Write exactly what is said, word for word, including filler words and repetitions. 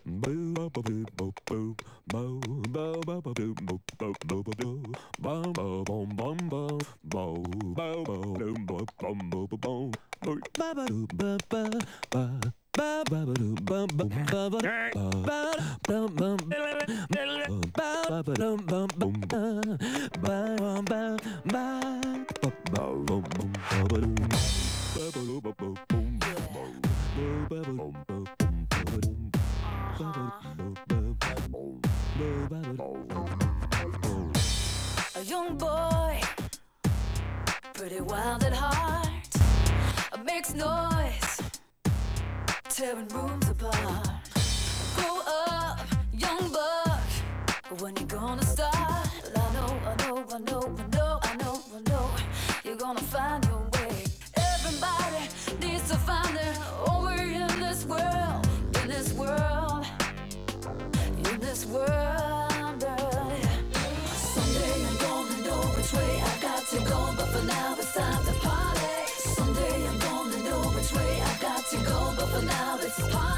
A young boy, pretty wild at heart, makes noise, tearing rooms apart. Grow up, young buck, when you gonna start? Well, I know, I know, I know, I know, I know, I know, you're gonna find your way. Everybody needs to find their own way in this world, in this world, in this world, girl. Someday I'm gonna know which way I got to go, but for now it's time to party. Someday I'm gonna know which way I got to go, but for now it's party.